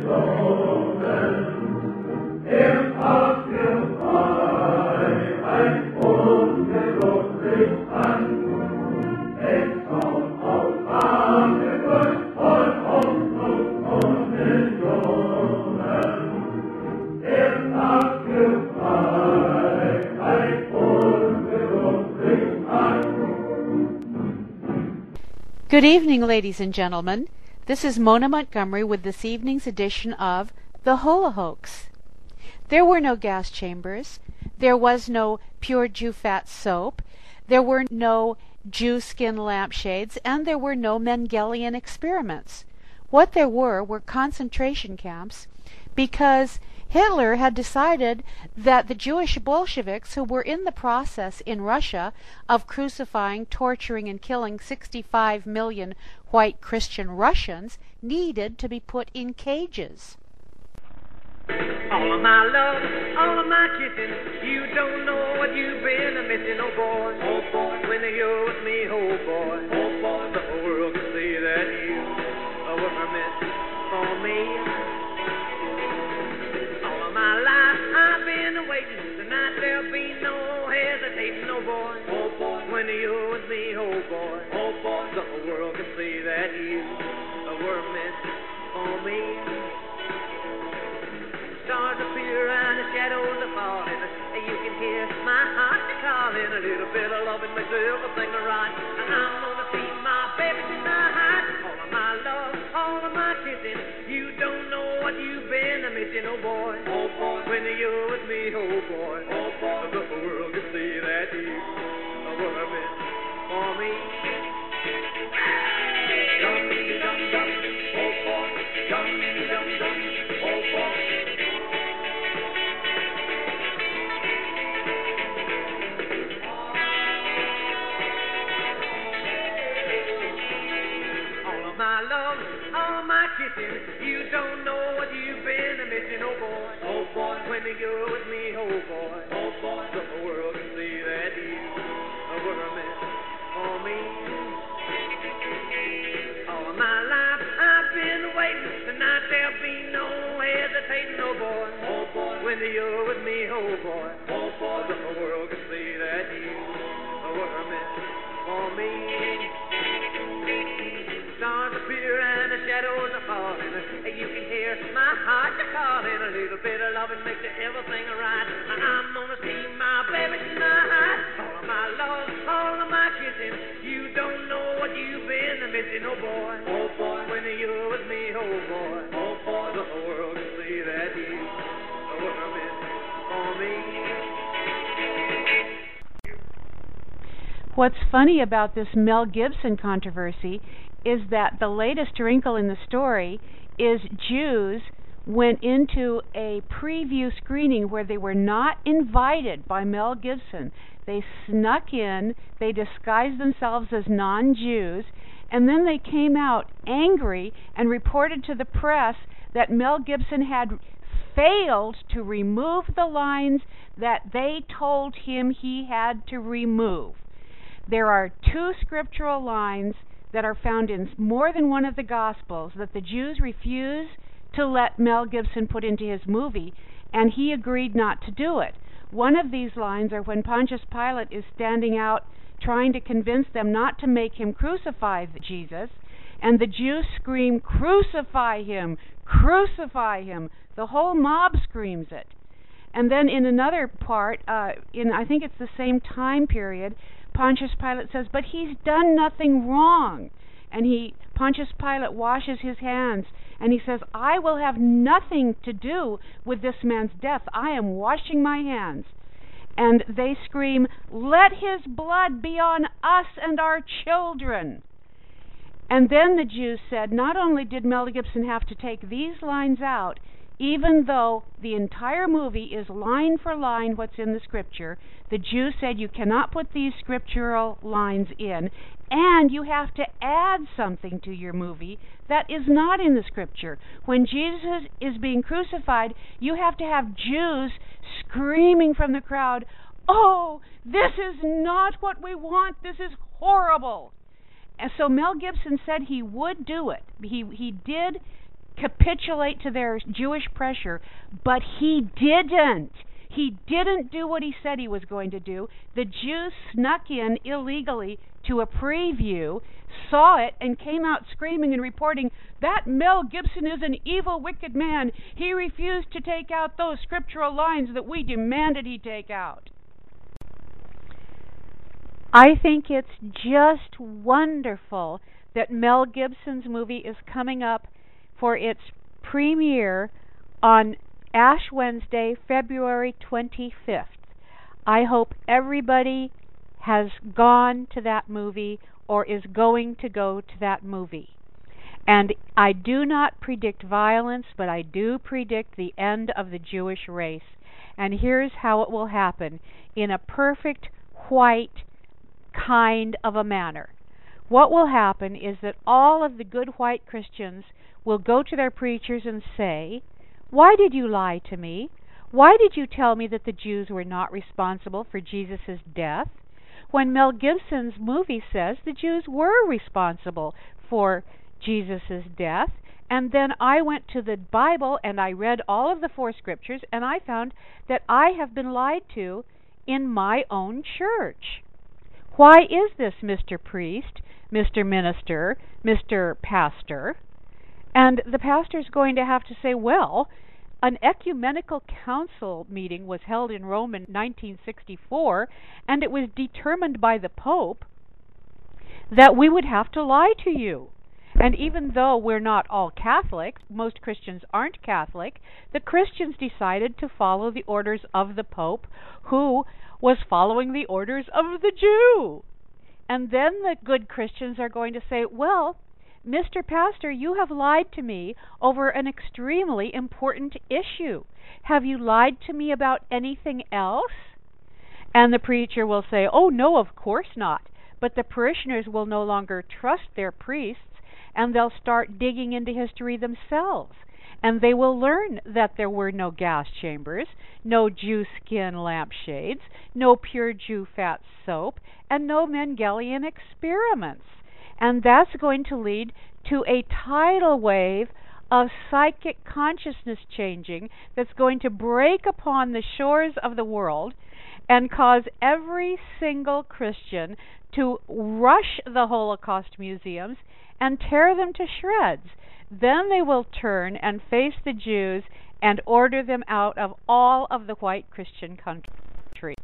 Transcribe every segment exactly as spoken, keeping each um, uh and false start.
Good evening, ladies and gentlemen. This is Mona Montgomery with this evening's edition of The Hula Hoax. There were no gas chambers. There was no pure Jew fat soap. There were no Jew skin lampshades, and there were no Mengelian experiments. What there were were concentration camps, because Hitler had decided that the Jewish Bolsheviks, who were in the process in Russia of crucifying, torturing, and killing sixty-five million white Christian Russians, needed to be put in cages. All of my love, all of my kissing, you don't know what you've been missing, oh boy. Oh boy, when you're with me, oh boy. Oh boy, the whole world can see that you were meant for me. My life, I've been waiting. Tonight there'll be no hesitating, oh boy. Oh boy, when you're with me, oh boy. Oh boy, the whole world can see that you were meant for me. Stars appear and the shadows are falling. You can hear my heart calling. A little bit of loving makes everything right. And I'm gonna see my baby tonight. All of my love, all of my kissing. You don't know what you've been missing, oh boy. Oh boy, when you're with me, oh boy. Oh boy, the whole world can see that you were meant for me. Dum dum dum, oh boy. Dum dum dum, oh boy. All of my love, all of my kissing. You don't know what you've been missing, oh boy. Oh boy, when you're with me, oh boy. Oh boy, the whole world can see that you were meant for me. All of my life I've been waiting. Tonight there'll be no hesitating, oh boy. Oh boy, when you're with me, oh boy. Oh boy, the whole world can see that you were meant for me. Stars appear and the shadows are falling. You can hear my heart calling. A little bit of loving makes everything right. I'm gonna see my baby tonight. All of my love, all of my kissing. You don't know what you've been missing, oh boy. Oh boy, when you're with me, oh boy. Oh boy, the whole world can see that you were meant for me. What's funny about this Mel Gibson controversy is that the latest wrinkle in the story is Jews went into a preview screening where they were not invited by Mel Gibson. They snuck in, they disguised themselves as non-Jews, and then they came out angry and reported to the press that Mel Gibson had failed to remove the lines that they told him he had to remove. There are two scriptural lines that are found in more than one of the Gospels that the Jews refuse to let Mel Gibson put into his movie, and he agreed not to do it. One of these lines are when Pontius Pilate is standing out trying to convince them not to make him crucify Jesus, and the Jews scream, "Crucify him! Crucify him!" The whole mob screams it. And then in another part, uh, in I think it's the same time period, Pontius Pilate says, "But he's done nothing wrong." And he, Pontius Pilate washes his hands, and he says, "I will have nothing to do with this man's death. I am washing my hands." And they scream, "Let his blood be on us and our children." And then the Jews said, not only did Mel Gibson have to take these lines out, even though the entire movie is line for line what's in the scripture, the Jews said you cannot put these scriptural lines in, and you have to add something to your movie that is not in the scripture. When Jesus is being crucified, you have to have Jews screaming from the crowd, "Oh, this is not what we want. This is horrible." And so Mel Gibson said he would do it. He he did capitulate to their Jewish pressure, but he didn't. He didn't do what he said he was going to do. The Jews snuck in illegally to a preview, saw it, and came out screaming and reporting, that Mel Gibson is an evil, wicked man. He refused to take out those scriptural lines that we demanded he take out. I think it's just wonderful that Mel Gibson's movie is coming up for its premiere on Ash Wednesday, February twenty-fifth. I hope everybody has gone to that movie or is going to go to that movie. And I do not predict violence, but I do predict the end of the Jewish race. And here's how it will happen in a perfect white kind of a manner. What will happen is that all of the good white Christians will go to their preachers and say, why did you lie to me? Why did you tell me that the Jews were not responsible for Jesus' death? When Mel Gibson's movie says the Jews were responsible for Jesus' death. And then I went to the Bible and I read all of the four scriptures and I found that I have been lied to in my own church. Why is this, Mister Priest, Mister Minister, Mister Pastor? And the pastor's going to have to say, well, an ecumenical council meeting was held in Rome in nineteen sixty-four, and it was determined by the Pope that we would have to lie to you. And even though we're not all Catholics, most Christians aren't Catholic, the Christians decided to follow the orders of the Pope, who was following the orders of the Jew. And then the good Christians are going to say, well, Mister Pastor, you have lied to me over an extremely important issue. Have you lied to me about anything else? And the preacher will say, oh, no, of course not. But the parishioners will no longer trust their priests, and they'll start digging into history themselves. And they will learn that there were no gas chambers, no Jew skin lampshades, no pure Jew fat soap, and no Mendelian experiments. And that's going to lead to a tidal wave of psychic consciousness changing that's going to break upon the shores of the world and cause every single Christian to rush the Holocaust museums and tear them to shreds. Then they will turn and face the Jews and order them out of all of the white Christian countries.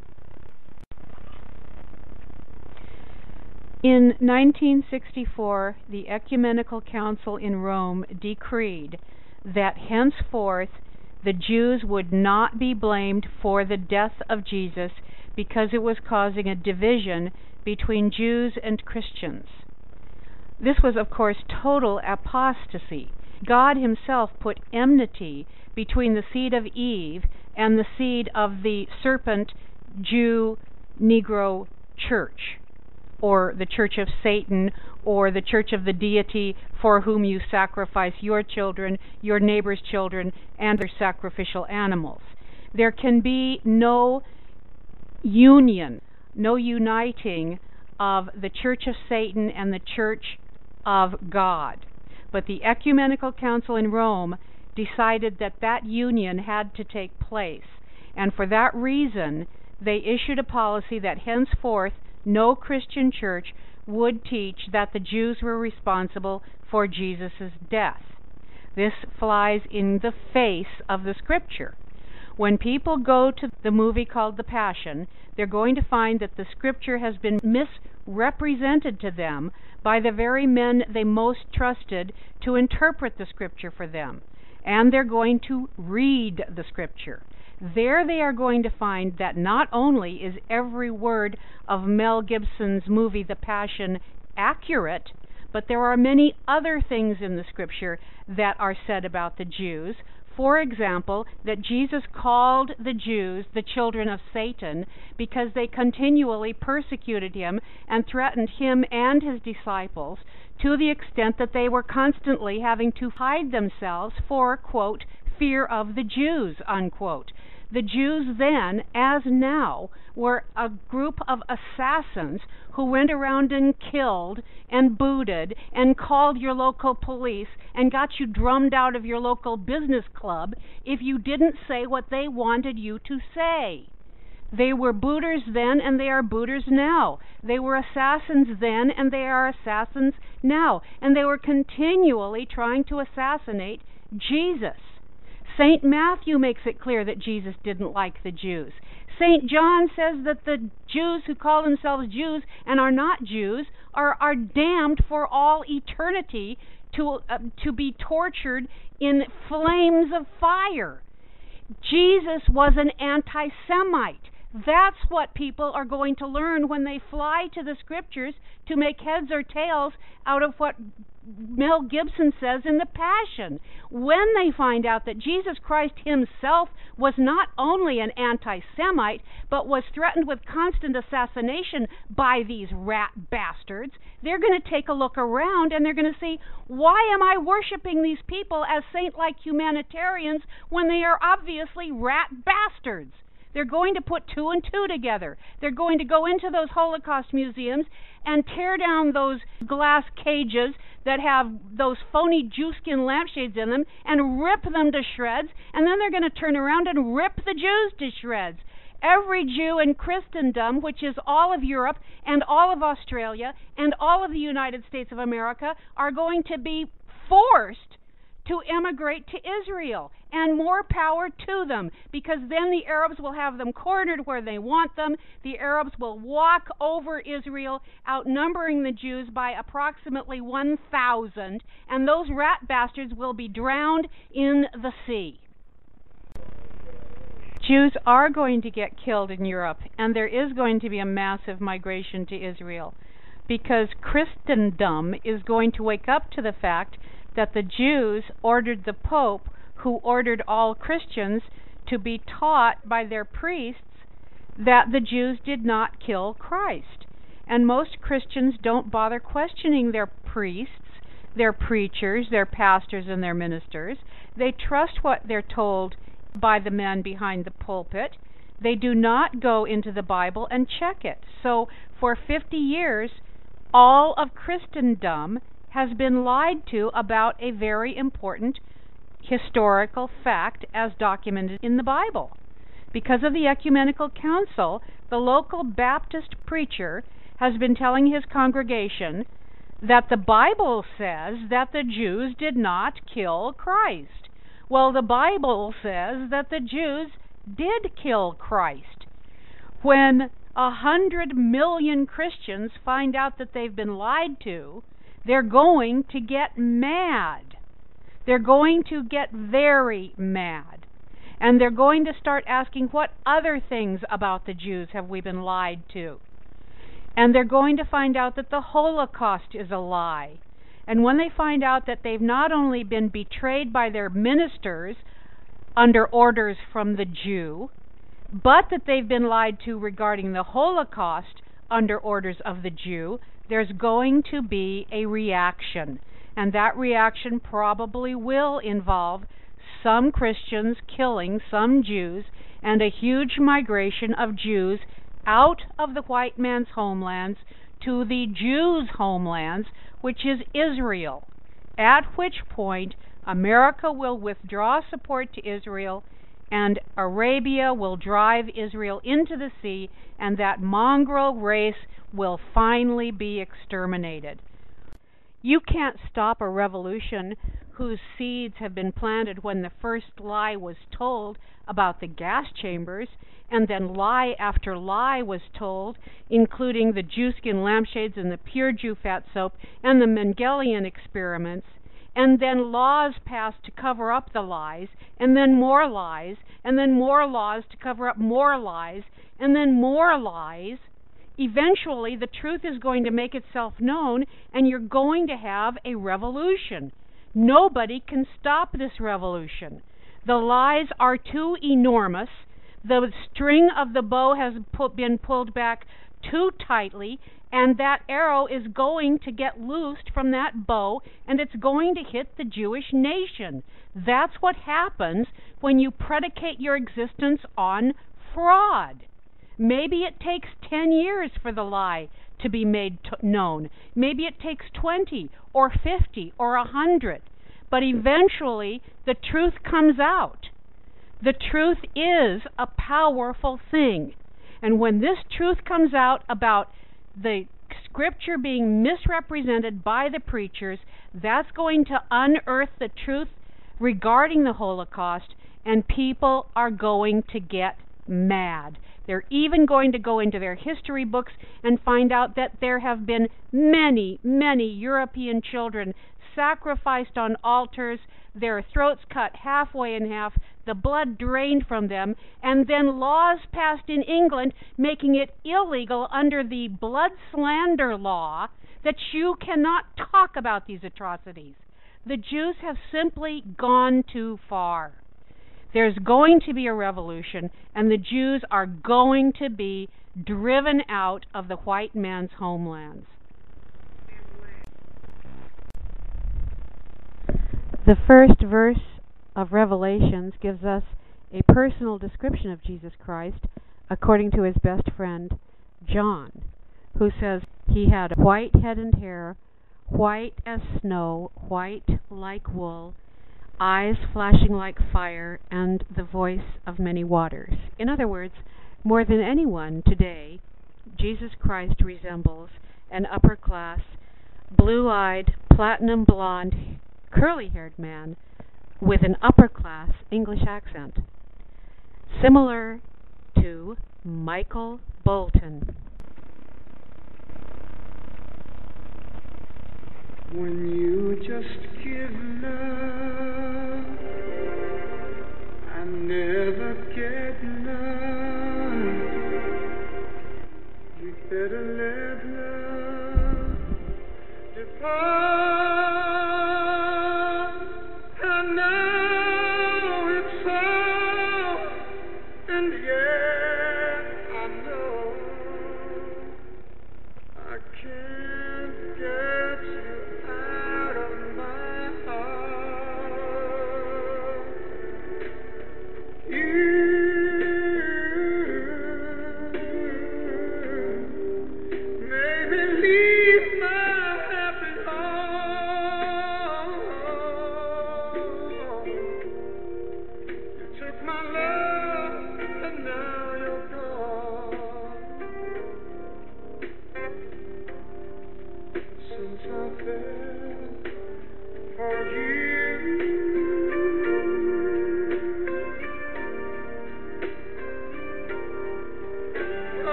In nineteen sixty-four, the Ecumenical Council in Rome decreed that henceforth the Jews would not be blamed for the death of Jesus because it was causing a division between Jews and Christians. This was, of course, total apostasy. God himself put enmity between the seed of Eve and the seed of the serpent Jew Negro church, or the church of Satan, or the church of the deity for whom you sacrifice your children, your neighbor's children, and their sacrificial animals. There can be no union, no uniting of the church of Satan and the church of God. But the Ecumenical Council in Rome decided that that union had to take place, and for that reason they issued a policy that henceforth no Christian church would teach that the Jews were responsible for Jesus' death. This flies in the face of the Scripture. When people go to the movie called The Passion, they're going to find that the Scripture has been misrepresented to them by the very men they most trusted to interpret the Scripture for them. And they're going to read the Scripture. There they are going to find that not only is every word of Mel Gibson's movie The Passion accurate, but there are many other things in the Scripture that are said about the Jews. For example, that Jesus called the Jews the children of Satan because they continually persecuted him and threatened him and his disciples to the extent that they were constantly having to hide themselves for, quote, fear of the Jews, unquote. The Jews then, as now, were a group of assassins who went around and killed and booted and called your local police and got you drummed out of your local business club if you didn't say what they wanted you to say. They were booters then and they are booters now. They were assassins then and they are assassins now. And they were continually trying to assassinate Jesus. Saint Matthew makes it clear that Jesus didn't like the Jews. Saint John says that the Jews who call themselves Jews and are not Jews are, are damned for all eternity to, uh, to be tortured in flames of fire. Jesus was an anti-Semite. That's what people are going to learn when they fly to the scriptures to make heads or tails out of what Mel Gibson says in The Passion. When they find out that Jesus Christ himself was not only an anti-Semite, but was threatened with constant assassination by these rat bastards, they're going to take a look around and they're going to see, why am I worshiping these people as saint-like humanitarians when they are obviously rat bastards? They're going to put two and two together. They're going to go into those Holocaust museums and tear down those glass cages that have those phony Jew-skin lampshades in them and rip them to shreds, and then they're going to turn around and rip the Jews to shreds. Every Jew in Christendom, which is all of Europe and all of Australia and all of the United States of America, are going to be forced to immigrate to Israel, and more power to them, because then the Arabs will have them cornered where they want them. The Arabs will walk over Israel, outnumbering the Jews by approximately one thousand, and those rat bastards will be drowned in the sea. Jews are going to get killed in Europe, and there is going to be a massive migration to Israel, because Christendom is going to wake up to the fact that the Jews ordered the Pope, who ordered all Christians to be taught by their priests that the Jews did not kill Christ. And most Christians don't bother questioning their priests, their preachers, their pastors, and their ministers. They trust what they're told by the men behind the pulpit. They do not go into the Bible and check it. So for fifty years, all of Christendom has been lied to about a very important historical fact as documented in the Bible. Because of the Ecumenical Council, the local Baptist preacher has been telling his congregation that the Bible says that the Jews did not kill Christ. Well, the Bible says that the Jews did kill Christ. When a hundred million Christians find out that they've been lied to, they're going to get mad. They're going to get very mad. And they're going to start asking, what other things about the Jews have we been lied to? And they're going to find out that the Holocaust is a lie. And when they find out that they've not only been betrayed by their ministers under orders from the Jew, but that they've been lied to regarding the Holocaust under orders of the Jew, there's going to be a reaction. And that reaction probably will involve some Christians killing some Jews and a huge migration of Jews out of the white man's homelands to the Jews' homelands, which is Israel, at which point America will withdraw support to Israel and Arabia will drive Israel into the sea, and that mongrel race will finally be exterminated. You can't stop a revolution whose seeds have been planted when the first lie was told about the gas chambers, and then lie after lie was told, including the Jew-skin lampshades and the pure Jew fat soap and the Mengelian experiments, and then laws passed to cover up the lies, and then more lies, and then more laws to cover up more lies, and then more lies. Eventually, the truth is going to make itself known, and you're going to have a revolution. Nobody can stop this revolution. The lies are too enormous. The string of the bow has put, been pulled back too tightly, and that arrow is going to get loosed from that bow, and it's going to hit the Jewish nation. That's what happens when you predicate your existence on fraud. Maybe it takes ten years for the lie to be made t- known. Maybe it takes twenty or fifty or a hundred. But eventually the truth comes out. The truth is a powerful thing. And when this truth comes out about the Scripture being misrepresented by the preachers, that's going to unearth the truth regarding the Holocaust, and people are going to get mad. They're even going to go into their history books and find out that there have been many, many European children sacrificed on altars, their throats cut halfway in half, the blood drained from them, and then laws passed in England making it illegal under the blood slander law that you cannot talk about these atrocities. The Jews have simply gone too far. There's going to be a revolution, and the Jews are going to be driven out of the white man's homelands. The first verse of Revelations gives us a personal description of Jesus Christ according to his best friend, John, who says he had white head and hair, white as snow, white like wool, eyes flashing like fire, and the voice of many waters. In other words, more than anyone today, Jesus Christ resembles an upper-class, blue-eyed, platinum blonde, curly-haired man with an upper-class English accent, similar to Michael Bolton. When you just give love, I never get none. You better let love depart. I know it's so, and yet I know I can't get you out of my heart.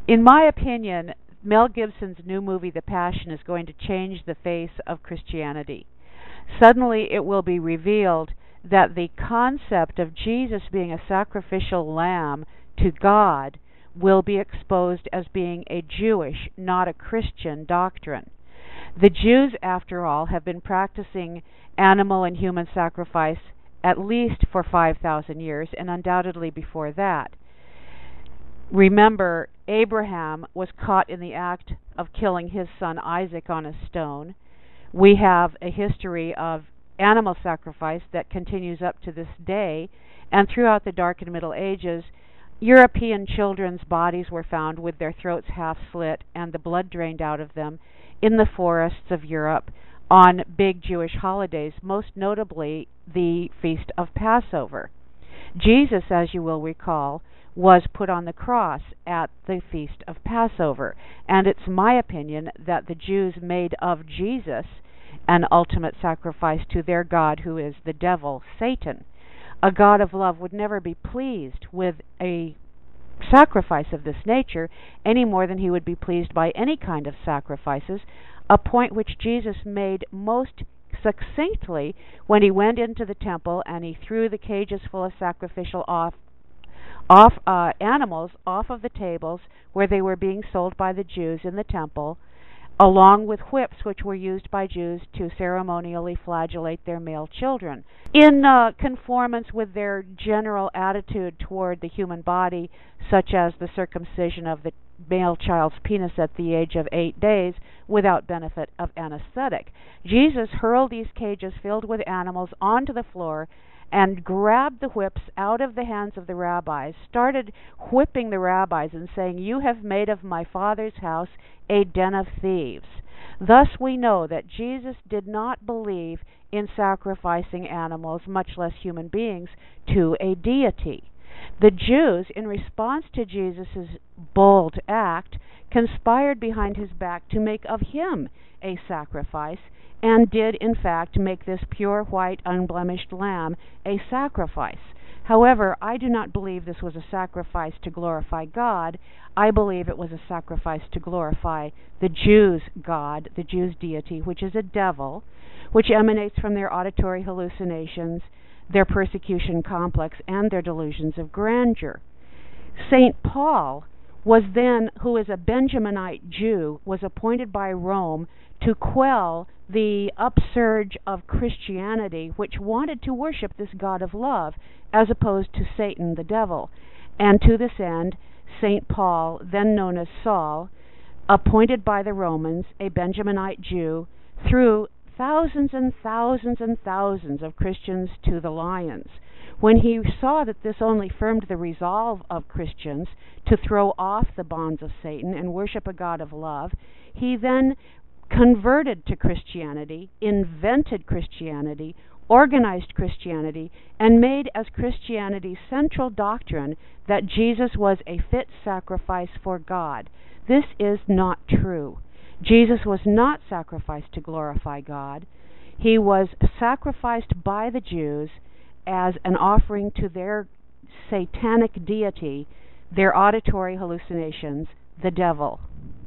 In my opinion, Mel Gibson's new movie, The Passion, is going to change the face of Christianity. Suddenly it will be revealed that the concept of Jesus being a sacrificial lamb to God will be exposed as being a Jewish, not a Christian doctrine. The Jews, after all, have been practicing animal and human sacrifice at least for five thousand years, and undoubtedly before that. Remember, Abraham was caught in the act of killing his son Isaac on a stone. We have a history of animal sacrifice that continues up to this day, and throughout the Dark and Middle Ages, European children's bodies were found with their throats half slit and the blood drained out of them in the forests of Europe on big Jewish holidays, most notably the Feast of Passover. Jesus, as you will recall, was put on the cross at the Feast of Passover, and it's my opinion that the Jews made of Jesus an ultimate sacrifice to their God, who is the devil, Satan. A God of love would never be pleased with a sacrifice of this nature any more than he would be pleased by any kind of sacrifices, a point which Jesus made most succinctly when he went into the temple and he threw the cages full of sacrificial off off uh, animals off of the tables where they were being sold by the Jews in the temple, along with whips which were used by Jews to ceremonially flagellate their male children. In uh, conformance with their general attitude toward the human body, such as the circumcision of the male child's penis at the age of eight days without benefit of anesthetic, Jesus hurled these cages filled with animals onto the floor and grabbed the whips out of the hands of the rabbis, started whipping the rabbis and saying, "You have made of my Father's house a den of thieves." Thus we know that Jesus did not believe in sacrificing animals, much less human beings, to a deity. The Jews, in response to Jesus' bold act, conspired behind his back to make of him a sacrifice, and did in fact make this pure white unblemished lamb a sacrifice. However, I do not believe this was a sacrifice to glorify God. I believe it was a sacrifice to glorify the Jews' God, the Jews' deity, which is a devil, which emanates from their auditory hallucinations, their persecution complex, and their delusions of grandeur. Saint Paul was then, who is a Benjaminite Jew, was appointed by Rome to quell the upsurge of Christianity, which wanted to worship this God of love as opposed to Satan, the devil. And to this end, Saint Paul, then known as Saul, appointed by the Romans, a Benjaminite Jew, threw thousands and thousands and thousands of Christians to the lions. When he saw that this only firmed the resolve of Christians to throw off the bonds of Satan and worship a God of love, he then converted to Christianity, invented Christianity, organized Christianity, and made as Christianity's central doctrine that Jesus was a fit sacrifice for God. This is not true. Jesus was not sacrificed to glorify God. He was sacrificed by the Jews as an offering to their satanic deity, their auditory hallucinations, the devil.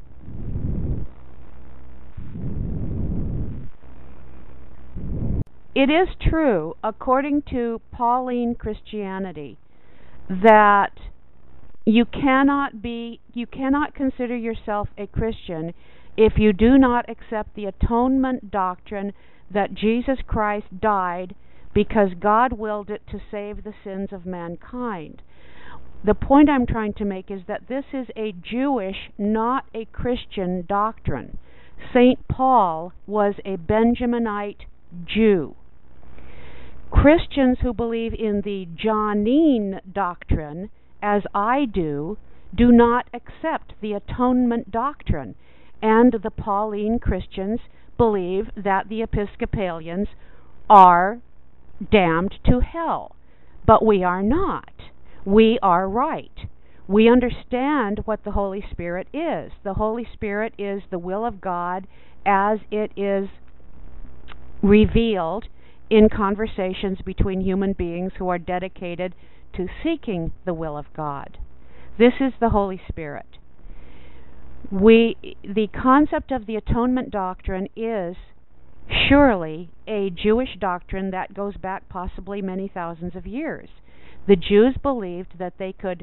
It is true, according to Pauline Christianity, that you cannot be, you cannot consider yourself a Christian if you do not accept the atonement doctrine that Jesus Christ died because God willed it to save the sins of mankind. The point I'm trying to make is that this is a Jewish, not a Christian doctrine. Saint Paul was a Benjaminite Jew. Christians who believe in the Johannine doctrine, as I do, do not accept the atonement doctrine, and the Pauline Christians believe that the Episcopalians are damned to hell. But we are not. We are right. We understand what the Holy Spirit is. The Holy Spirit is the will of God as it is revealed in conversations between human beings who are dedicated to seeking the will of God. This is the Holy Spirit. We, the concept of the atonement doctrine is surely a Jewish doctrine that goes back possibly many thousands of years. The Jews believed that they could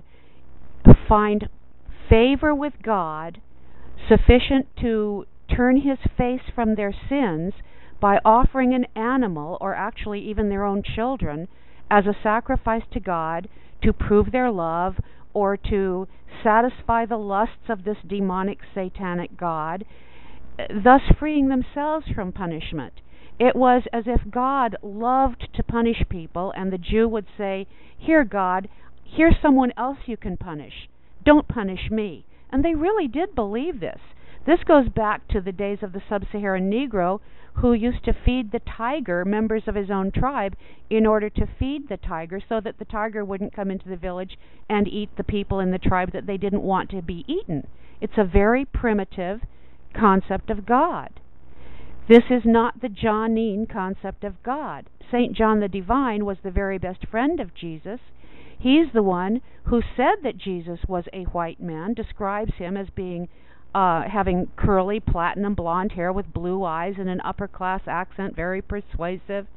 find favor with God sufficient to turn his face from their sins by offering an animal, or actually even their own children, as a sacrifice to God to prove their love or to satisfy the lusts of this demonic satanic god, thus freeing themselves from punishment. It was as if God loved to punish people, and the Jew would say, "Here, God, here's someone else you can punish. Don't punish me." And they really did believe this. This goes back to the days of the sub-Saharan Negro, who used to feed the tiger members of his own tribe in order to feed the tiger so that the tiger wouldn't come into the village and eat the people in the tribe that they didn't want to be eaten. It's a very primitive concept of God. This is not the Johnnine concept of God. Saint John the Divine was the very best friend of Jesus. He's the one who said that Jesus was a white man, describes him as being uh, having curly, platinum blonde hair with blue eyes and an upper-class accent, very persuasive.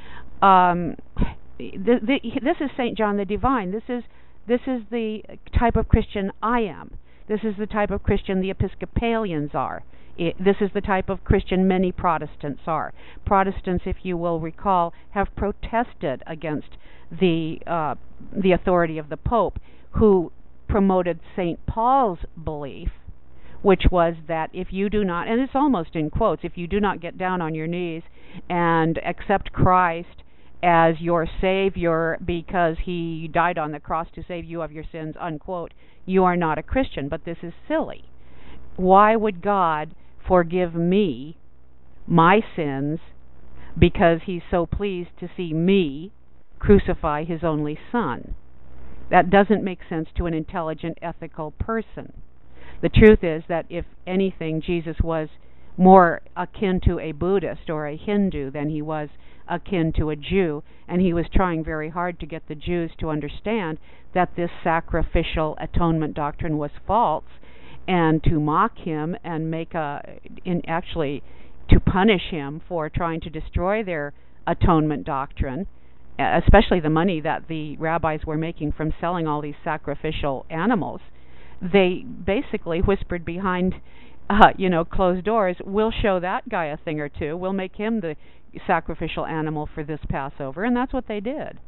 Um, th- th- this is Saint John the Divine. This is this is the type of Christian I am. This is the type of Christian the Episcopalians are. It, this is the type of Christian many Protestants are. Protestants, if you will recall, have protested against the uh, the authority of the Pope, who promoted Saint Paul's belief, which was that if you do not, and it's almost in quotes, if you do not get down on your knees and accept Christ as your Savior because he died on the cross to save you of your sins, unquote, you are not a Christian. But this is silly. Why would God forgive me my sins because he's so pleased to see me crucify his only son? That doesn't make sense to an intelligent, ethical person. The truth is that if anything, Jesus was more akin to a Buddhist or a Hindu than he was akin to a Jew, and he was trying very hard to get the Jews to understand that this sacrificial atonement doctrine was false, and to mock him and make a, in actually to punish him for trying to destroy their atonement doctrine, especially the money that the rabbis were making from selling all these sacrificial animals. They basically whispered behind, uh, you know, closed doors, "We'll show that guy a thing or two. We'll make him the sacrificial animal for this Passover," and that's what they did.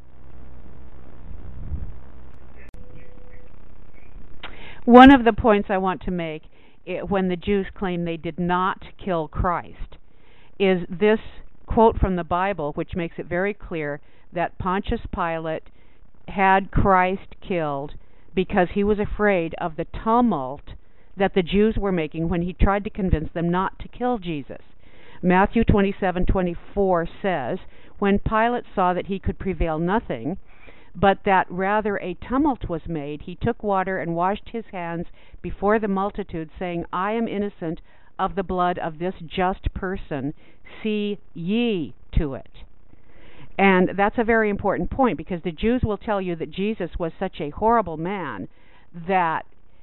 One of the points I want to make, it, when the Jews claim they did not kill Christ, is this quote from the Bible, which makes it very clear that Pontius Pilate had Christ killed because he was afraid of the tumult that the Jews were making when he tried to convince them not to kill Jesus. Matthew twenty-seven twenty-four says, "When Pilate saw that he could prevail nothing, but that rather a tumult was made, he took water and washed his hands before the multitude, saying, I am innocent of the blood of this just person. See ye to it." And that's a very important point, because the Jews will tell you that Jesus was such a horrible man that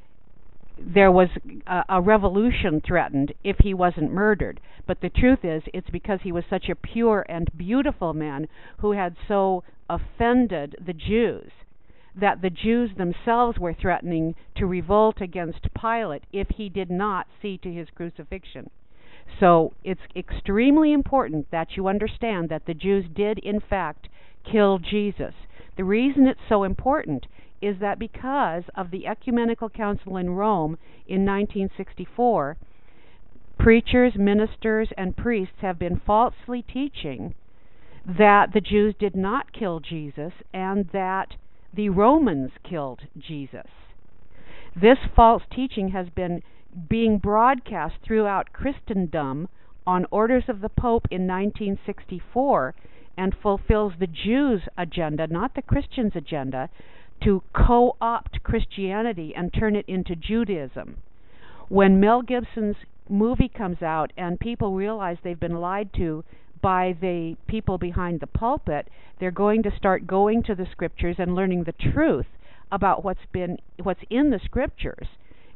there was a, a revolution threatened if he wasn't murdered. But the truth is, it's because he was such a pure and beautiful man who had so offended the Jews that the Jews themselves were threatening to revolt against Pilate if he did not see to his crucifixion. So it's extremely important that you understand that the Jews did, in fact, kill Jesus. The reason it's so important is that because of the Ecumenical Council in Rome in nineteen sixty-four, preachers, ministers, and priests have been falsely teaching that the Jews did not kill Jesus and that the Romans killed Jesus. This false teaching has been being broadcast throughout Christendom on orders of the Pope in nineteen sixty-four, and fulfills the Jews' agenda, not the Christians' agenda, to co-opt Christianity and turn it into Judaism. When Mel Gibson's movie comes out and people realize they've been lied to by the people behind the pulpit, they're going to start going to the scriptures and learning the truth about what's been what's in the scriptures.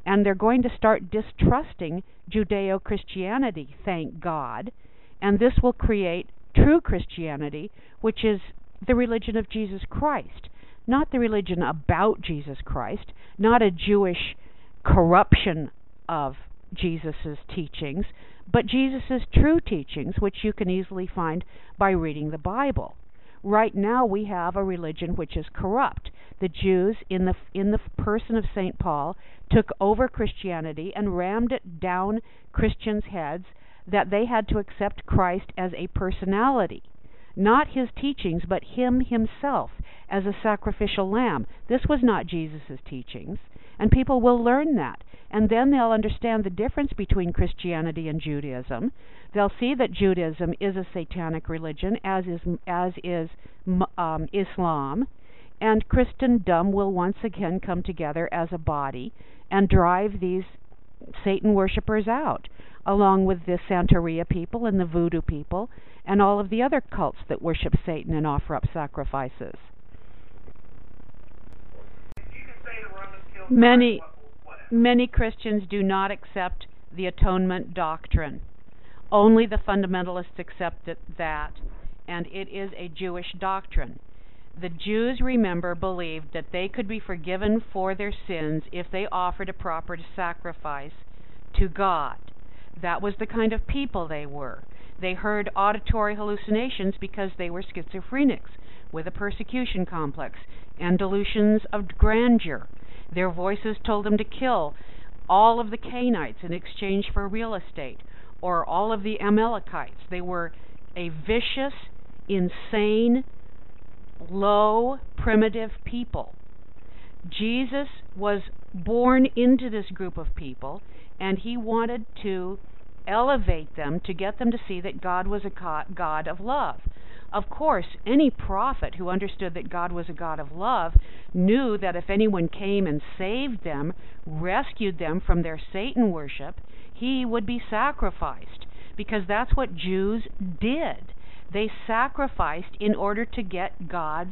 and they're going to start distrusting Judeo-Christianity, thank God, and this will create true Christianity, which is the religion of Jesus Christ, not the religion about Jesus Christ, not a Jewish corruption of Jesus' teachings, but Jesus' true teachings, which you can easily find by reading the Bible. Right now we have a religion which is corrupt. The Jews, in the in the person of Saint Paul, took over Christianity and rammed it down Christians' heads that they had to accept Christ as a personality. Not his teachings, but him himself as a sacrificial lamb. This was not Jesus' teachings, and people will learn that. And then they'll understand the difference between Christianity and Judaism. They'll see that Judaism is a satanic religion, as is as is um, Islam, and Christendom will once again come together as a body and drive these Satan worshippers out, along with the Santeria people and the voodoo people and all of the other cults that worship Satan and offer up sacrifices. Many Many Christians do not accept the atonement doctrine. Only the fundamentalists accept it, that, and it is a Jewish doctrine. The Jews, remember, believed that they could be forgiven for their sins if they offered a proper sacrifice to God. That was the kind of people they were. They heard auditory hallucinations because they were schizophrenics with a persecution complex and delusions of grandeur. Their voices told them to kill all of the Canaanites in exchange for real estate, or all of the Amalekites. They were a vicious, insane, low, primitive people. Jesus was born into this group of people, and he wanted to elevate them to get them to see that God was a God of love. Of course, any prophet who understood that God was a God of love knew that if anyone came and saved them, rescued them from their Satan worship, he would be sacrificed, because that's what Jews did. They sacrificed in order to get God's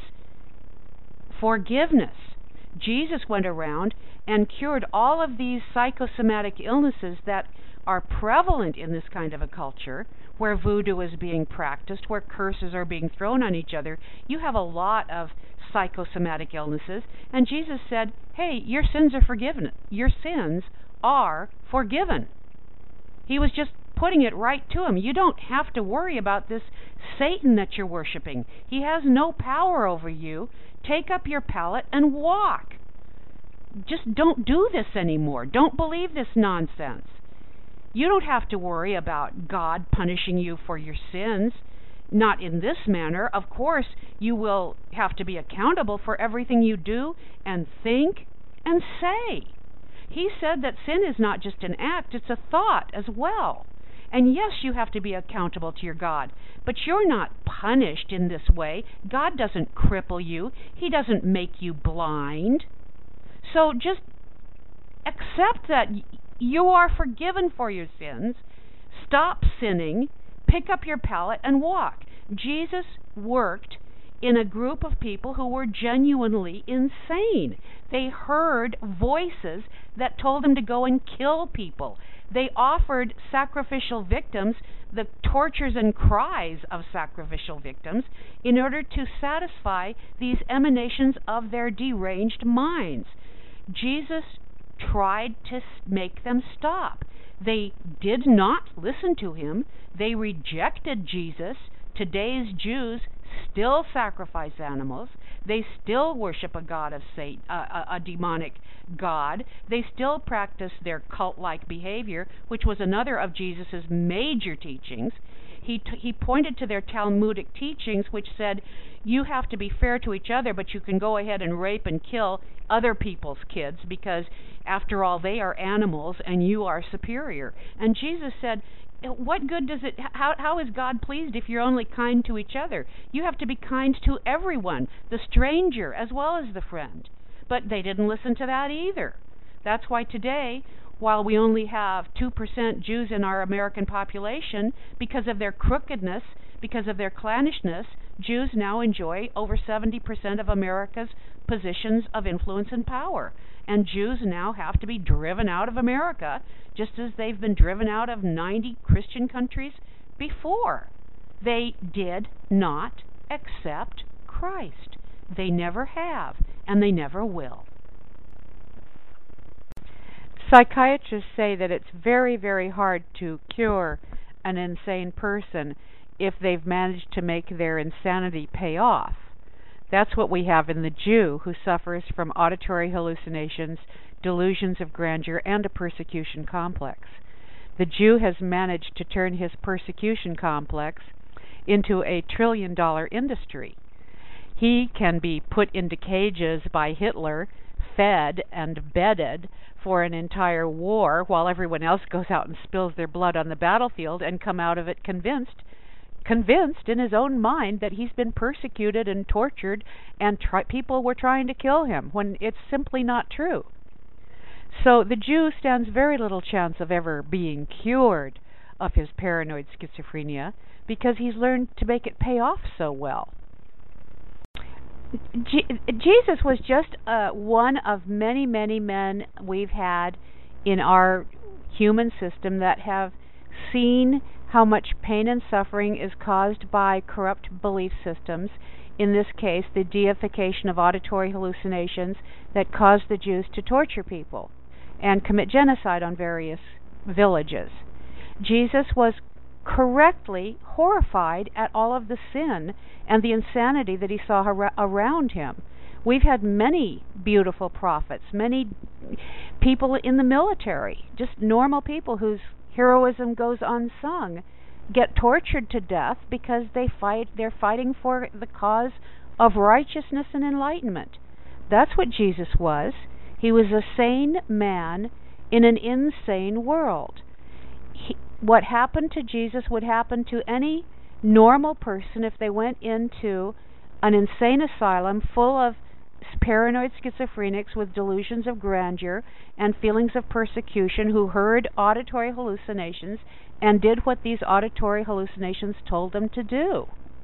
forgiveness. Jesus went around and cured all of these psychosomatic illnesses that are prevalent in this kind of a culture, where voodoo is being practiced, where curses are being thrown on each other. You have a lot of psychosomatic illnesses, and Jesus said, hey, your sins are forgiven. Your sins are forgiven. He was just putting it right to him. You don't have to worry about this Satan that you're worshiping. He has no power over you. Take up your pallet and walk. Just don't do this anymore. Don't believe this nonsense. You don't have to worry about God punishing you for your sins. Not in this manner. Of course, you will have to be accountable for everything you do and think and say. He said that sin is not just an act, it's a thought as well. And yes, you have to be accountable to your God, but you're not punished in this way. God doesn't cripple you. He doesn't make you blind. So just accept that you are forgiven for your sins. Stop sinning. Pick up your pallet and walk. Jesus worked in a group of people who were genuinely insane. They heard voices that told them to go and kill people. They offered sacrificial victims the tortures and cries of sacrificial victims in order to satisfy these emanations of their deranged minds. Jesus tried to make them stop. They did not listen to him. They rejected Jesus. Today's Jews still sacrifice animals. They still worship a god of Satan, uh, a, a demonic god. They still practice their cult-like behavior, which was another of Jesus' major teachings. He t- he pointed to their Talmudic teachings, which said, you have to be fair to each other, but you can go ahead and rape and kill other people's kids, because after all, they are animals and you are superior. And Jesus said, what good does it, how, how is God pleased if you're only kind to each other? You have to be kind to everyone, the stranger as well as the friend. But they didn't listen to that either. That's why today, while we only have two percent Jews in our American population, because of their crookedness, because of their clannishness, Jews now enjoy over seventy percent of America's positions of influence and power. and Jews now have to be driven out of America, just as they've been driven out of ninety Christian countries before. They did not accept Christ. They never have, and they never will. Psychiatrists say that it's very, very hard to cure an insane person if they've managed to make their insanity pay off. That's what we have in the Jew, who suffers from auditory hallucinations, delusions of grandeur, and a persecution complex. The Jew has managed to turn his persecution complex into a trillion-dollar industry. He can be put into cages by Hitler, fed and bedded for an entire war, while everyone else goes out and spills their blood on the battlefield, and come out of it convinced convinced in his own mind that he's been persecuted and tortured and try- people were trying to kill him, when it's simply not true. So the Jew stands very little chance of ever being cured of his paranoid schizophrenia, because he's learned to make it pay off so well. Je- Jesus was just uh, one of many, many men we've had in our human system that have seen how much pain and suffering is caused by corrupt belief systems, in this case the deification of auditory hallucinations that caused the Jews to torture people and commit genocide on various villages. Jesus was correctly horrified at all of the sin and the insanity that he saw ar- around him. We've had many beautiful prophets, many people in the military, just normal people whose heroism goes unsung, get tortured to death because they fight they're fighting for the cause of righteousness and enlightenment. That's what Jesus was. He was a sane man in an insane world. He, what happened to Jesus would happen to any normal person if they went into an insane asylum full of paranoid schizophrenics with delusions of grandeur and feelings of persecution, who heard auditory hallucinations and did what these auditory hallucinations told them to do.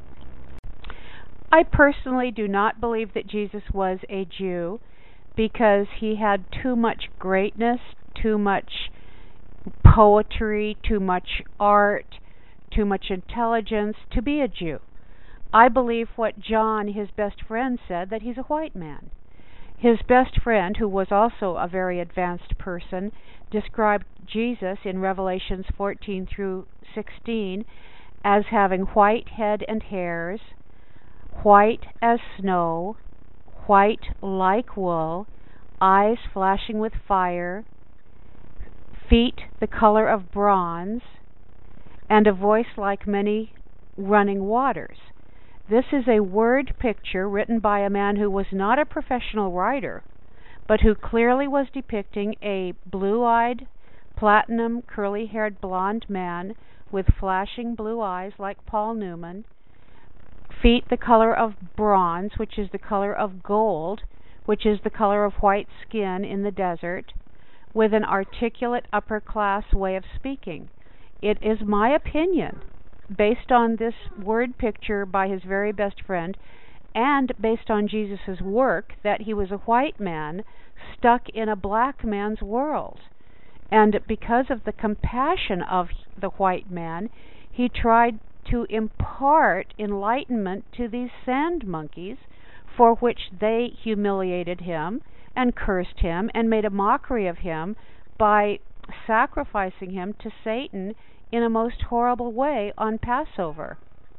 I personally do not believe that Jesus was a Jew, because he had too much greatness, too much poetry, too much art, too much intelligence to be a Jew. I believe what John, his best friend, said, that he's a white man. His best friend, who was also a very advanced person, described Jesus in Revelations fourteen through sixteen as having white head and hairs, white as snow, white like wool, eyes flashing with fire, feet the color of bronze, and a voice like many running waters. This is a word picture written by a man who was not a professional writer, but who clearly was depicting a blue-eyed, platinum, curly-haired blonde man with flashing blue eyes like Paul Newman, feet the color of bronze, which is the color of gold, which is the color of white skin in the desert, with an articulate upper-class way of speaking. It is my opinion, based on this word picture by his very best friend, and based on Jesus' work, that he was a white man stuck in a black man's world. And because of the compassion of the white man, he tried to impart enlightenment to these sand monkeys, for which they humiliated him and cursed him and made a mockery of him by sacrificing him to Satan in a most horrible way on Passover.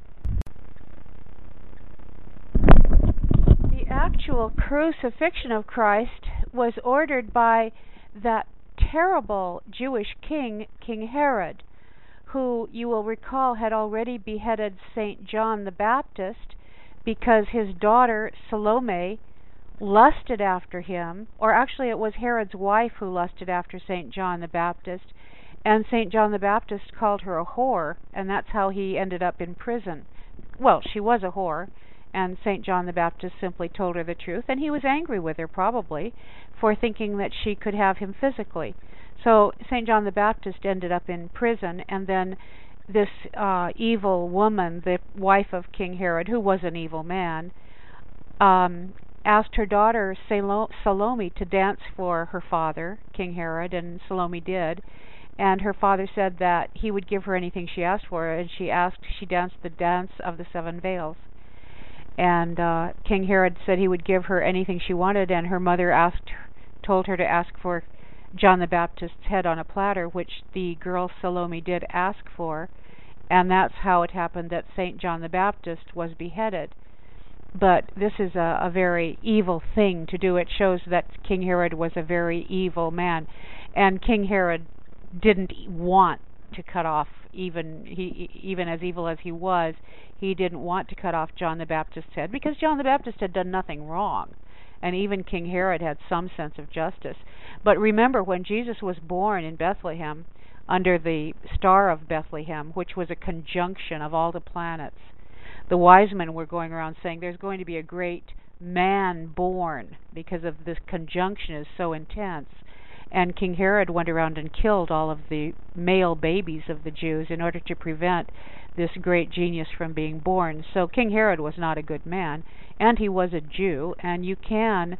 The actual crucifixion of Christ was ordered by that terrible Jewish king, King Herod, who, you will recall, had already beheaded Saint John the Baptist because his daughter Salome lusted after him, or actually it was Herod's wife who lusted after Saint John the Baptist, and Saint John the Baptist called her a whore, and that's how he ended up in prison. Well, she was a whore, and Saint John the Baptist simply told her the truth, and he was angry with her, probably, for thinking that she could have him physically. So Saint John the Baptist ended up in prison, and then this uh, evil woman, the wife of King Herod, who was an evil man, um, asked her daughter Salo- Salome to dance for her father, King Herod, and Salome did. And her father said that he would give her anything she asked for, and she asked, she danced the dance of the seven veils. And uh, King Herod said he would give her anything she wanted, and her mother asked, told her to ask for John the Baptist's head on a platter, which the girl Salome did ask for, and that's how it happened that Saint John the Baptist was beheaded. But this is a, a very evil thing to do. It shows that King Herod was a very evil man, and King Herod didn't want to cut off, even he even as evil as he was, he didn't want to cut off John the Baptist's head, because John the Baptist had done nothing wrong, and even King Herod had some sense of justice. But remember, when Jesus was born in Bethlehem, under the star of Bethlehem, which was a conjunction of all the planets, the wise men were going around saying there's going to be a great man born, because of this conjunction is so intense. And King Herod went around and killed all of the male babies of the Jews in order to prevent this great genius from being born. So King Herod was not a good man, and he was a Jew, and you can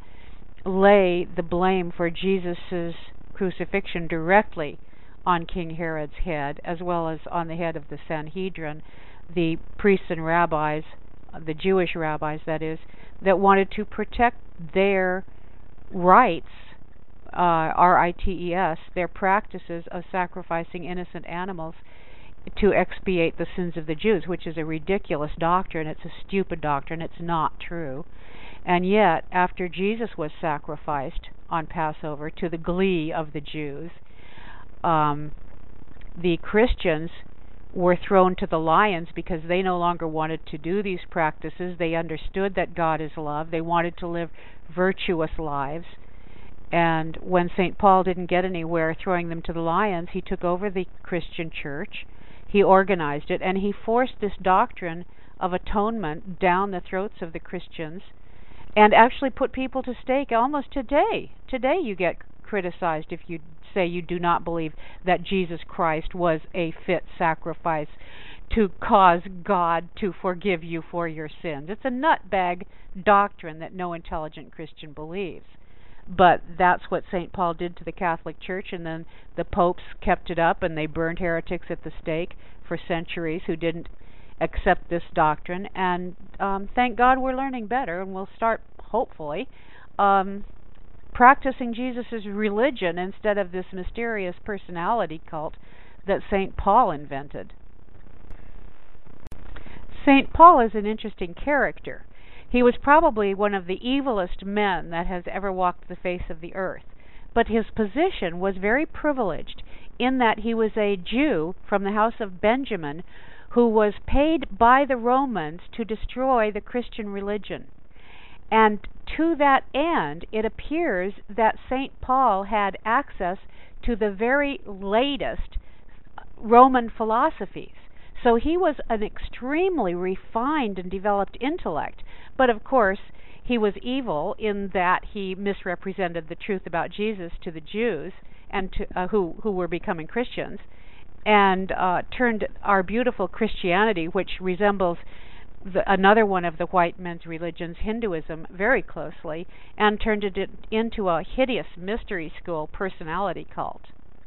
lay the blame for Jesus' crucifixion directly on King Herod's head, as well as on the head of the Sanhedrin, the priests and rabbis, the Jewish rabbis that is, that wanted to protect their rights, uh, R I T E S, their practices of sacrificing innocent animals to expiate the sins of the Jews, which is a ridiculous doctrine. It's a stupid doctrine. It's not true. And yet, after Jesus was sacrificed on Passover to the glee of the Jews, um, the Christians were thrown to the lions because they no longer wanted to do these practices. They understood that God is love. They wanted to live virtuous lives. And when Saint Paul didn't get anywhere throwing them to the lions, he took over the Christian church, he organized it, and he forced this doctrine of atonement down the throats of the Christians, and actually put people to stake almost today. Today you get criticized if you say you do not believe that Jesus Christ was a fit sacrifice to cause God to forgive you for your sins. It's a nutbag doctrine that no intelligent Christian believes. But that's what Saint Paul did to the Catholic Church, and then the popes kept it up, and they burned heretics at the stake for centuries who didn't accept this doctrine. And um, thank God we're learning better, and we'll start, hopefully, um, practicing Jesus' religion instead of this mysterious personality cult that Saint Paul invented. Saint Paul is an interesting character. He was probably one of the evilest men that has ever walked the face of the earth, but his position was very privileged in that he was a Jew from the house of Benjamin who was paid by the Romans to destroy the Christian religion. And to that end, it appears that Saint Paul had access to the very latest Roman philosophies. So he was an extremely refined and developed intellect. But of course, he was evil in that he misrepresented the truth about Jesus to the Jews, and to, uh, who who were becoming Christians, and uh, turned our beautiful Christianity, which resembles the, another one of the white men's religions, Hinduism, very closely, and turned it into a hideous mystery school personality cult.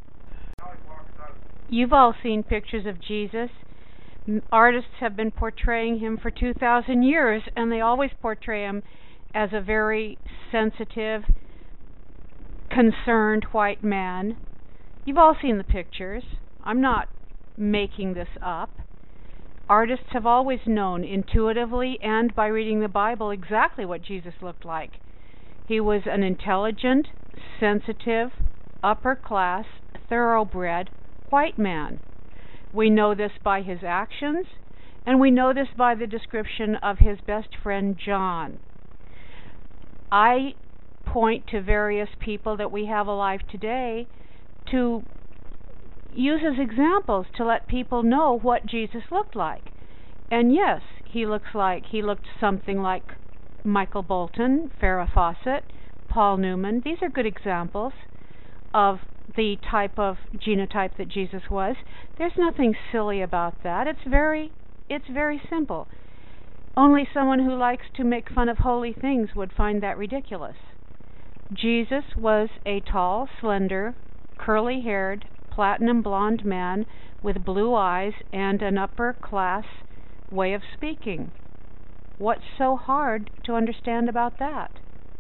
You've all seen pictures of Jesus. Artists have been portraying him for two thousand years, and they always portray him as a very sensitive, concerned white man. You've all seen the pictures. I'm not making this up. Artists have always known intuitively and by reading the Bible exactly what Jesus looked like. He was an intelligent, sensitive, upper-class, thoroughbred white man. We know this by his actions, and we know this by the description of his best friend John. I point to various people that we have alive today to use as examples to let people know what Jesus looked like. And yes, he looks like he looked something like Michael Bolton, Farrah Fawcett, Paul Newman. These are good examples of the type of genotype that Jesus was. There's nothing silly about that. It's very it's very simple. Only someone who likes to make fun of holy things would find that ridiculous. Jesus was a tall, slender, curly-haired, platinum blonde man with blue eyes and an upper-class way of speaking. What's so hard to understand about that?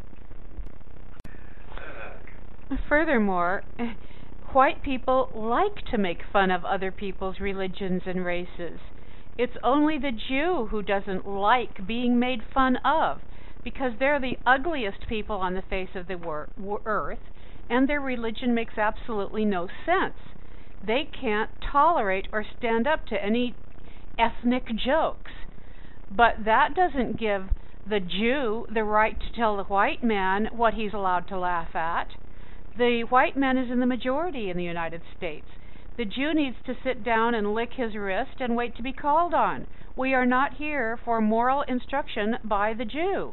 Furthermore, white people like to make fun of other people's religions and races. It's only the Jew who doesn't like being made fun of, because they're the ugliest people on the face of the wor- earth, and their religion makes absolutely no sense. They can't tolerate or stand up to any ethnic jokes. But that doesn't give the Jew the right to tell the white man what he's allowed to laugh at. The white man is in the majority in the United States. The Jew needs to sit down and lick his wrist and wait to be called on. We are not here for moral instruction by the Jew.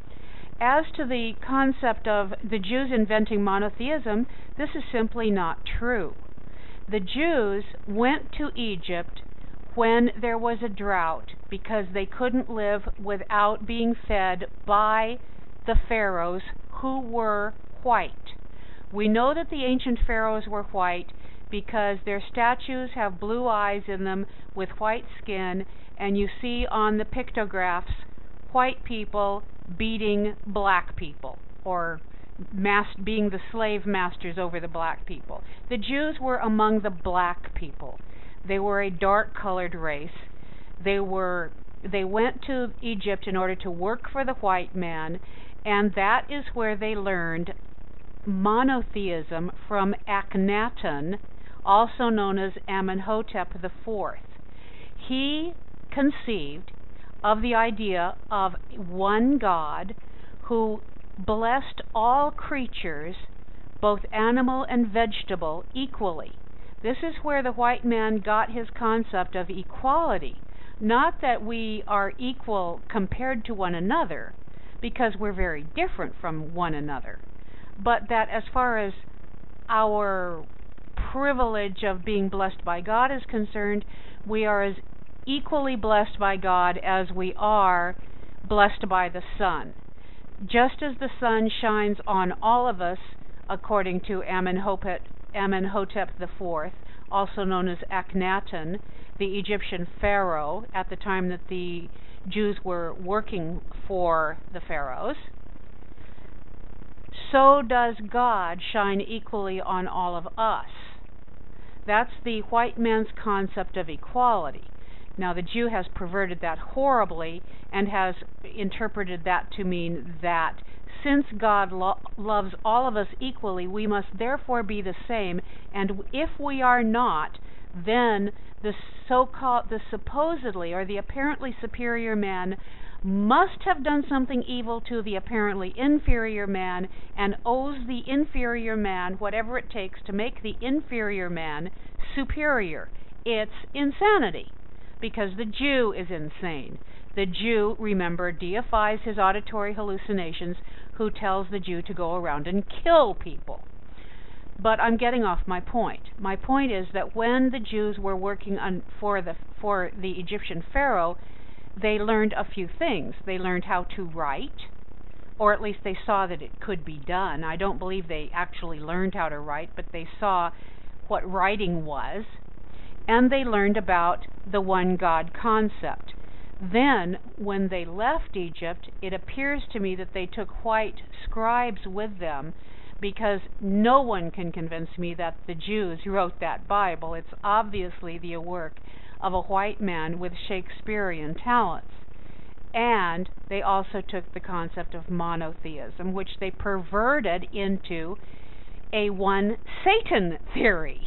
As to the concept of the Jews inventing monotheism, this is simply not true. The Jews went to Egypt when there was a drought because they couldn't live without being fed by the pharaohs who were white. We know that the ancient pharaohs were white because their statues have blue eyes in them with white skin, and you see on the pictographs white people beating black people, or mas- being the slave masters over the black people. The Jews were among the black people. They were a dark-colored race. They were they went to Egypt in order to work for the white man, and that is where they learned monotheism from Akhenaten, also known as Amenhotep the Fourth. He conceived of the idea of one God who blessed all creatures, both animal and vegetable, equally. This is where the white man got his concept of equality. Not that we are equal compared to one another, because we're very different from one another, but that as far as our privilege of being blessed by God is concerned, we are as equally blessed by God as we are blessed by the sun. Just as the sun shines on all of us, according to Amenhotep, Amenhotep the Fourth, also known as Akhenaten, the Egyptian pharaoh at the time that the Jews were working for the pharaohs, so does God shine equally on all of us. That's the white man's concept of equality. Now, the Jew has perverted that horribly and has interpreted that to mean that since God lo- loves all of us equally, we must therefore be the same, and if we are not, then the so-called, the supposedly or the apparently superior man must have done something evil to the apparently inferior man and owes the inferior man whatever it takes to make the inferior man superior. It's insanity, because the Jew is insane. The Jew, remember, deifies his auditory hallucinations, who tells the Jew to go around and kill people. But I'm getting off my point. My point is that when the Jews were working on, for the for the Egyptian pharaoh, they learned a few things. They learned how to write, or at least they saw that it could be done. I don't believe they actually learned how to write, but they saw what writing was, and they learned about the one God concept. Then, when they left Egypt, it appears to me that they took white scribes with them, because no one can convince me that the Jews wrote that Bible. It's obviously the work of a white man with Shakespearean talents. And they also took the concept of monotheism, which they perverted into a one Satan theory.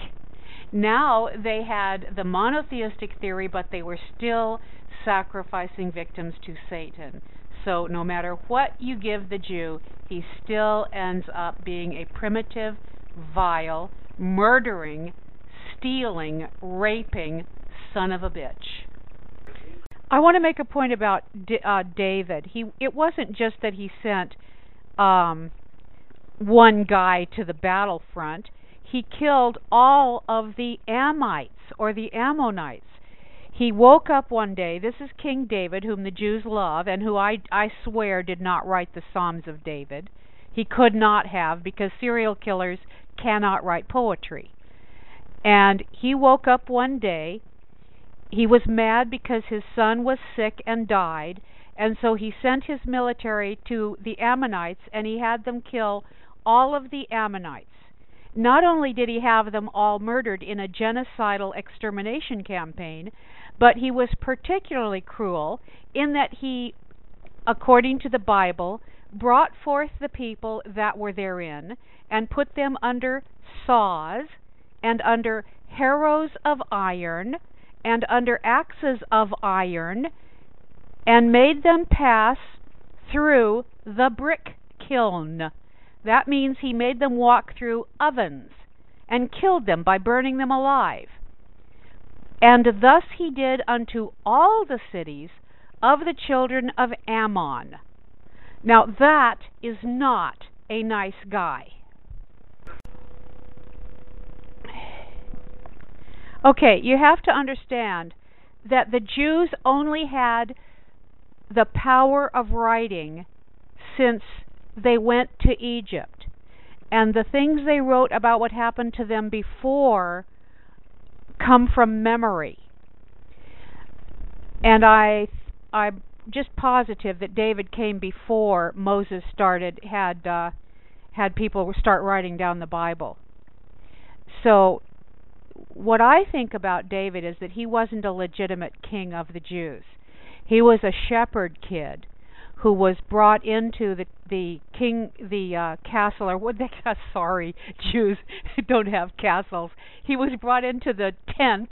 Now they had the monotheistic theory, but they were still sacrificing victims to Satan. So no matter what you give the Jew, he still ends up being a primitive, vile, murdering, stealing, raping son of a bitch. I want to make a point about D- uh, David. He it wasn't just that he sent um, one guy to the battlefront. He killed all of the Amites or the Ammonites. He woke up one day. This is King David, whom the Jews love, and who I, I swear did not write the Psalms of David. He could not have, because serial killers cannot write poetry. And he woke up one day. He was mad because his son was sick and died, and so he sent his military to the Ammonites, and he had them kill all of the Ammonites. Not only did he have them all murdered in a genocidal extermination campaign, but he was particularly cruel in that he, according to the Bible, brought forth the people that were therein and put them under saws and under harrows of iron and under axes of iron, and made them pass through the brick kiln. That means he made them walk through ovens and killed them by burning them alive. And thus he did unto all the cities of the children of Ammon. Now that is not a nice guy. Okay, you have to understand that the Jews only had the power of writing since they went to Egypt. And the things they wrote about what happened to them before come from memory. And I, I'm just positive that David came before Moses started, had, uh, had people start writing down the Bible. So what I think about David is that he wasn't a legitimate king of the Jews. He was a shepherd kid who was brought into the the king the uh, castle, or what they uh, sorry, Jews don't have castles. He was brought into the tent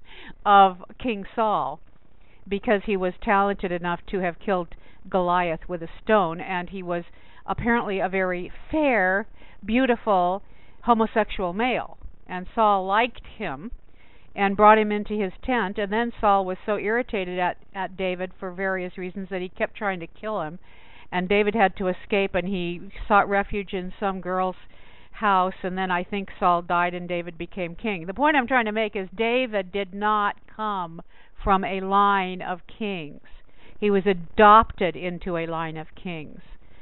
of King Saul because he was talented enough to have killed Goliath with a stone, and he was apparently a very fair, beautiful homosexual male. And Saul liked him and brought him into his tent, and then Saul was so irritated at, at David for various reasons that he kept trying to kill him, and David had to escape, and he sought refuge in some girl's house, and then I think Saul died and David became king. The point I'm trying to make is David did not come from a line of kings. He was adopted into a line of kings.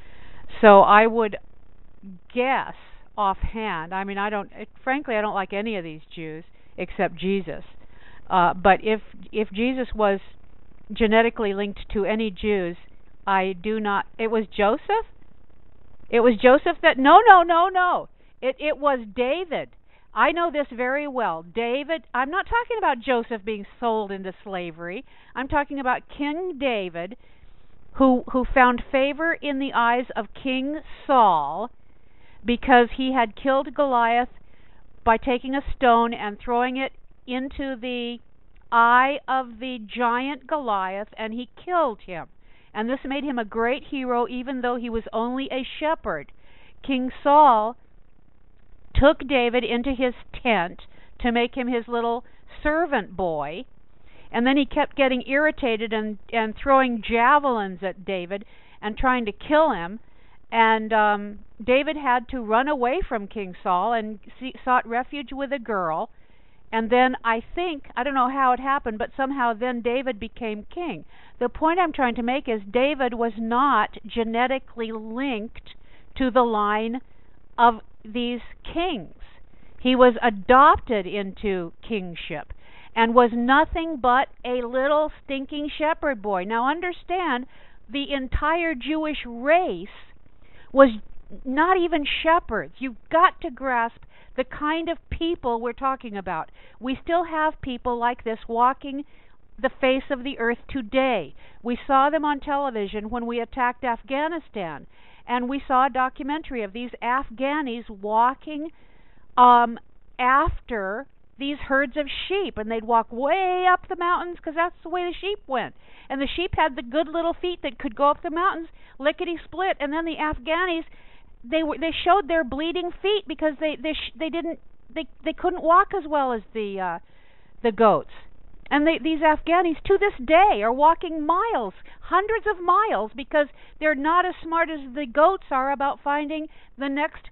So I would guess offhand, I mean, I don't, frankly, I don't like any of these Jews except Jesus. Uh, but if if Jesus was genetically linked to any Jews, I do not. It was Joseph. It was Joseph that. No, no, no, no. It it was David. I know this very well. David. I'm not talking about Joseph being sold into slavery. I'm talking about King David, who who found favor in the eyes of King Saul, because he had killed Goliath by taking a stone and throwing it into the eye of the giant Goliath, and he killed him. And this made him a great hero, even though he was only a shepherd. King Saul took David into his tent to make him his little servant boy, and then he kept getting irritated and, and throwing javelins at David and trying to kill him. And um, David had to run away from King Saul and see, sought refuge with a girl. And then I think, I don't know how it happened, but somehow then David became king. The point I'm trying to make is David was not genetically linked to the line of these kings. He was adopted into kingship and was nothing but a little stinking shepherd boy. Now understand, the entire Jewish race was not even shepherds. You've got to grasp the kind of people we're talking about. We still have people like this walking the face of the earth today. We saw them on television when we attacked Afghanistan, and we saw a documentary of these Afghanis walking um, after these herds of sheep, and they'd walk way up the mountains because that's the way the sheep went. And the sheep had the good little feet that could go up the mountains lickety-split, and then the Afghanis, they were they showed their bleeding feet because they they sh they didn't they they couldn't walk as well as the uh, the goats. And they, these Afghanis to this day are walking miles, hundreds of miles, because they're not as smart as the goats are about finding the next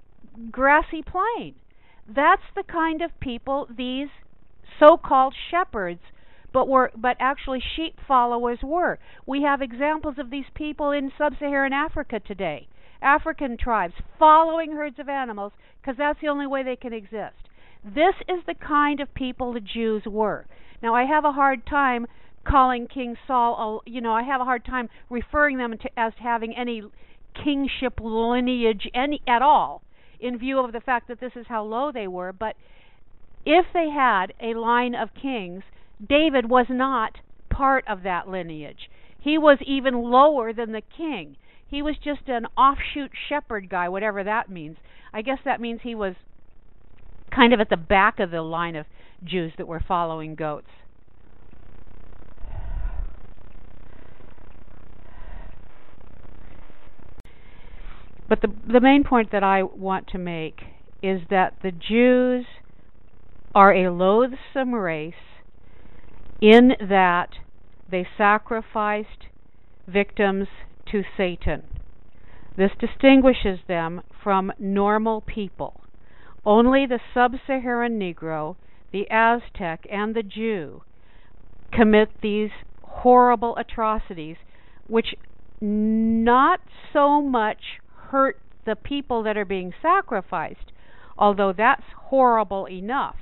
grassy plain. That's the kind of people these so-called shepherds but were but actually sheep followers were. We have examples of these people in sub-Saharan Africa today. African tribes following herds of animals because that's the only way they can exist. This is the kind of people the Jews were. Now, I have a hard time calling King Saul, you know, I have a hard time referring them to, as having any kingship lineage any at all, in view of the fact that this is how low they were. But if they had a line of kings, David was not part of that lineage. He was even lower than the king. He was just an offshoot shepherd guy, whatever that means. I guess that means he was kind of at the back of the line of Jews that were following goats. But the the main point that I want to make is that the Jews are a loathsome race in that they sacrificed victims to Satan. This distinguishes them from normal people. Only the sub-Saharan Negro, the Aztec, and the Jew commit these horrible atrocities, which not so much hurt the people that are being sacrificed, although that's horrible enough,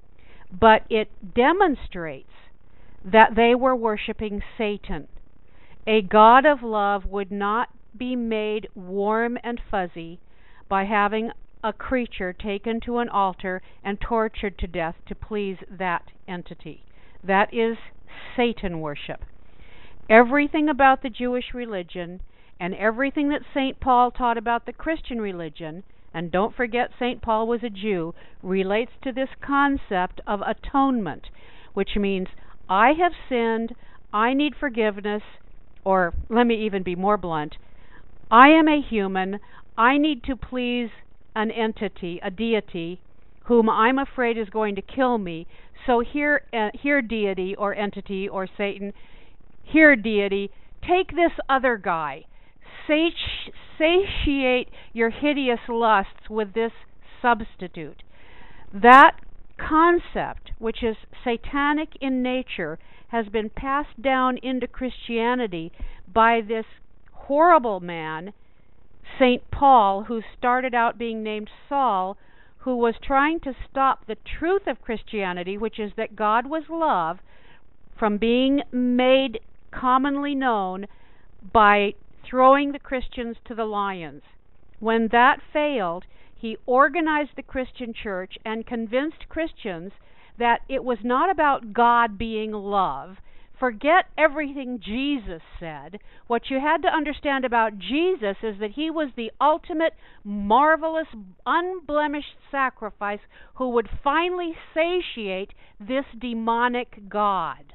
but it demonstrates that they were worshiping Satan. A God of love would not be made warm and fuzzy by having a creature taken to an altar and tortured to death to please that entity. That is Satan worship. Everything about the Jewish religion and everything that Saint Paul taught about the Christian religion, and don't forget Saint Paul was a Jew, relates to this concept of atonement, which means I have sinned, I need forgiveness, or let me even be more blunt, I am a human, I need to please an entity, a deity, whom I'm afraid is going to kill me. So here, uh, here deity or entity or Satan, here deity, take this other guy. Sati- satiate your hideous lusts with this substitute. That concept, which is satanic in nature, has been passed down into Christianity by this horrible man, Saint Paul, who started out being named Saul, who was trying to stop the truth of Christianity, which is that God was love, from being made commonly known by throwing the Christians to the lions. When that failed, he organized the Christian church and convinced Christians that it was not about God being love. Forget everything Jesus said. What you had to understand about Jesus is that he was the ultimate, marvelous, unblemished sacrifice who would finally satiate this demonic God.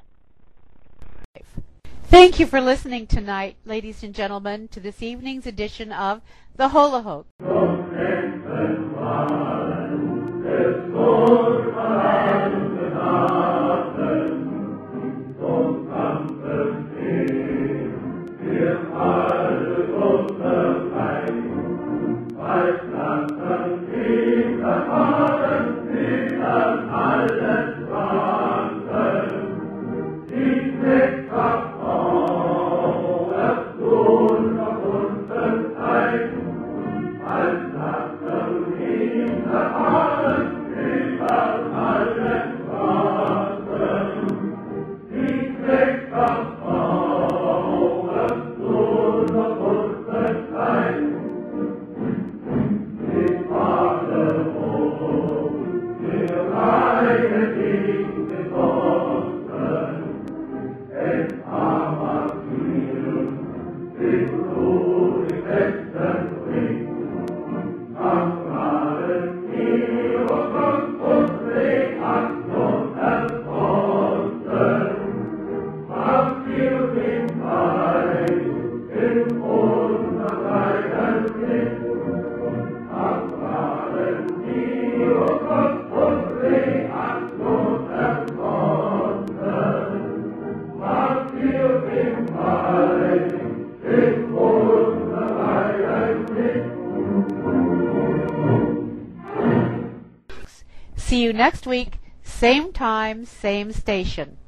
Thank you for listening tonight, ladies and gentlemen, to this evening's edition of The Holocaust. See you next week, same time, same station.